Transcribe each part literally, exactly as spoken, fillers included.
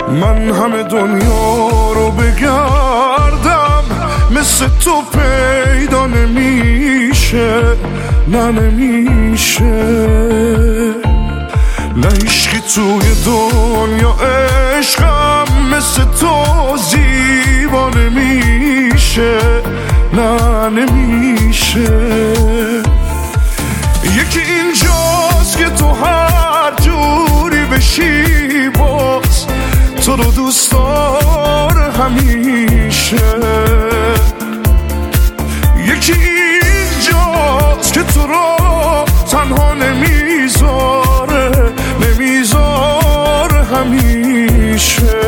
من همه دنیا رو بگردم مثل تو پیدا نمیشه، نه نمیشه. نه عشقی توی دنیا عشقم مثل تو زیبا نمیشه، نه نمیشه. یکی اینجاست که تو هر جوری بشی باز تو رو دوست داره همیشه. یکی اینجاست که تو رو تنها نمیذاره، نمیذاره همیشه.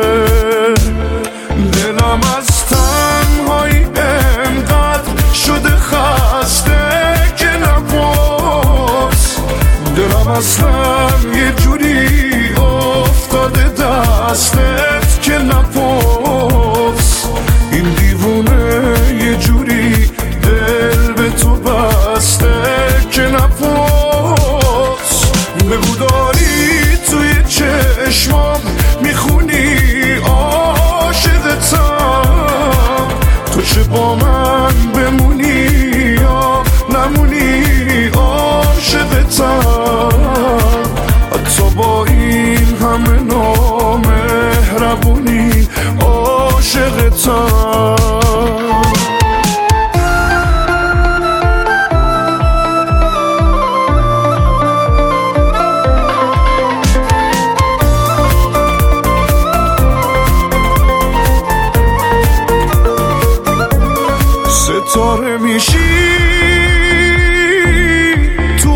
دلم از تنهایی انقدر شده خسته که نباز، دلم اصلا یه جوری افتاده دستت که نپاس. این دیوونه یه جوری دل به تو بسته که نپاس. بگو داری توی چشمام میخونی عاشقتم، تو چه با من بمونی یا نمونی عاشقتم. حتی با این همه نامهربونی عاشقتم. ستاره میشی تو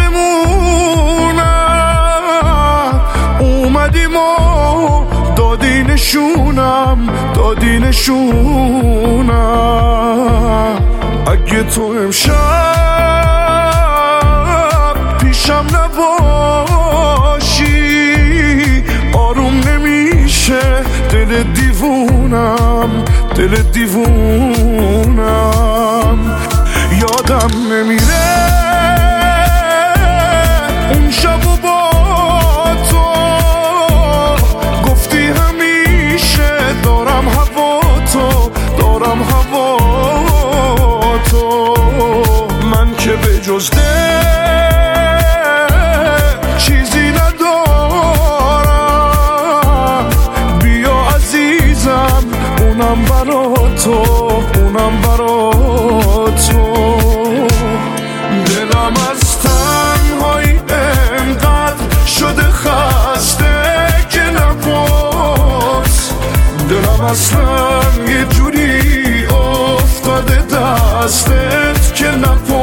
آسمونم، اومدیم و دادی نشونم، دادی نشونم. اگه تو امشب پیشم نباشی آروم نمیشه دل دیوونم، دل دیوونم. یادم نمیره اون شب و با تو گفتی همیشه دارم هوا تو، دارم هوا تو. من که به جز دل چیزی ندارم، بیا عزیزم اونم برا تو، اونم برا تو. دلم از تنهایی انقدر شده خسته که نباز، دلم اصلا یه جوری افتاده دستت که نباز.